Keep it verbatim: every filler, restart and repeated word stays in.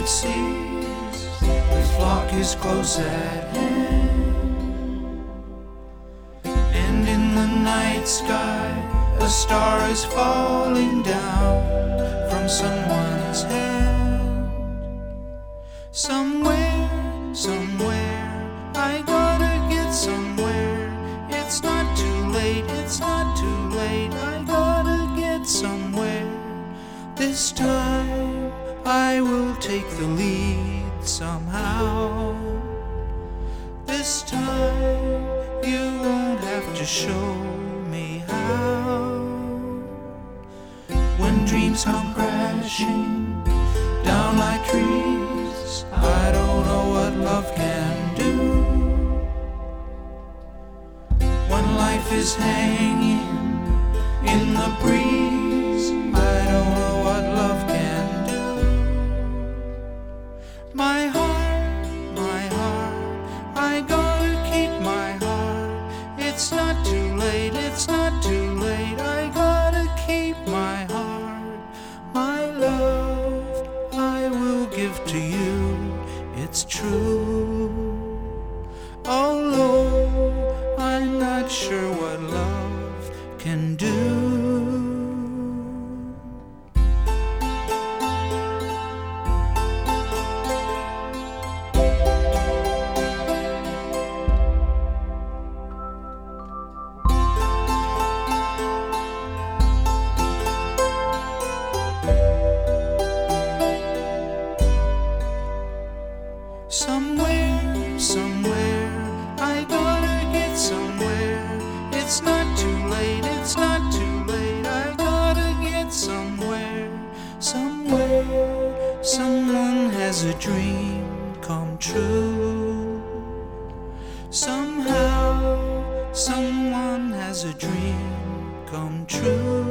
shepherd sees his flock is close at hand, and in the night sky a star is falling down from someone's hand. Somewhere, somewhere, I gotta get somewhere. It's not too late, it's not too late, I gotta get somewhere. This time I will take the lead somehow. This time you won't have to show me how. When dreams come crashing down like trees, I don't know what love can do. When life is hanging in the breeze, I don't know what love can do. My heart, my heart, I gotta keep my heart. It's not too late, it's not too late, I gotta keep my heart. My love, I will give to you, it's true. Although I'm not sure what love can do. Somewhere, somewhere, I gotta get somewhere. It's not too late, it's not too late, I gotta get somewhere. Somewhere, someone has a dream come true. Somehow, someone has a dream come true.